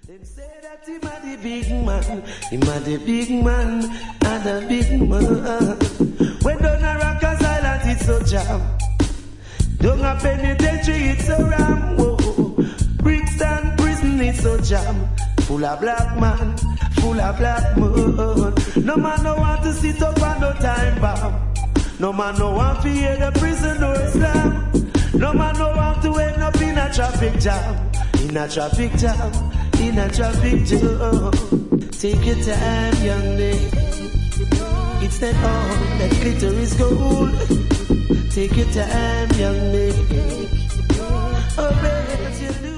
Them say that him a the big man, him a the big man, and a big man. When down a Rockers Island it's so jam, down a penitentiary it's so ram. Whoa, Brixton prison it's so jam, full of black man, full of black man. No man no want to sit up on no time bomb. No man no want to hear the prison door slam. No man no want to end up in a traffic jam. In a traffic jam, in a traffic jam. Take your time, young lady. It's not all that glitter is gold. Take your time, young lady. Oh, baby, what you do?